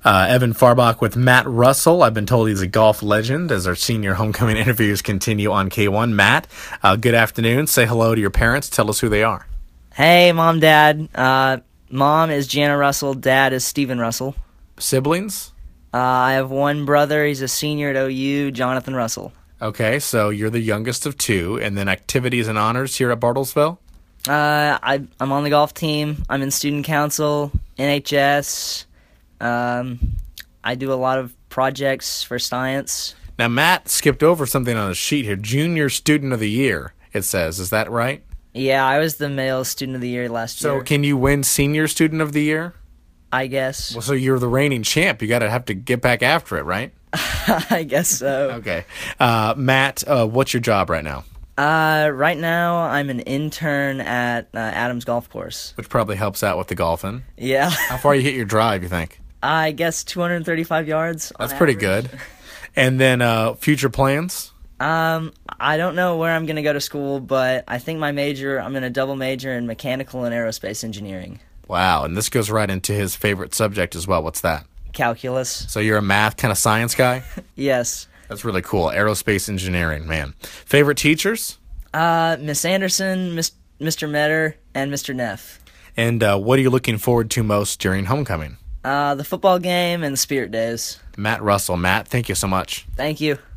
Evan Farbach with Matt Russell. I've been told he's a golf legend as our senior homecoming interviews continue on K1. Matt, good afternoon. Say hello to your parents. Tell us who they are. Hey, Mom, Dad. Mom is Jana Russell. Dad is Steven Russell. Siblings? I have one brother. He's a senior at OU, Jonathan Russell. Okay, so you're the youngest of two. And then activities and honors here at Bartlesville? I'm on the golf team. I'm in student council, NHS. I do a lot of projects for science. Now, Matt skipped over something on his sheet here. Junior Student of the Year, it says. Is that right? Yeah, I was the male student of the year last year. So can you win Senior Student of the Year? I guess. Well, so you're the reigning champ. You have to get back after it, right? I guess so. Okay. Matt, what's your job right now? Right now, I'm an intern at Adams Golf Course. Which probably helps out with the golfing. Yeah. How far you hit your drive, you think? I guess 235 yards. That's pretty good. And then future plans? I don't know where I'm going to go to school, but I think I'm going to double major in mechanical and aerospace engineering. Wow, and this goes right into his favorite subject as well. What's that? Calculus. So you're a math kind of science guy? Yes. That's really cool. Aerospace engineering, man. Favorite teachers? Miss Anderson, Mr. Metter, and Mr. Neff. And what are you looking forward to most during homecoming? The football game and the Spirit Days. Matt Russell. Matt, thank you so much. Thank you.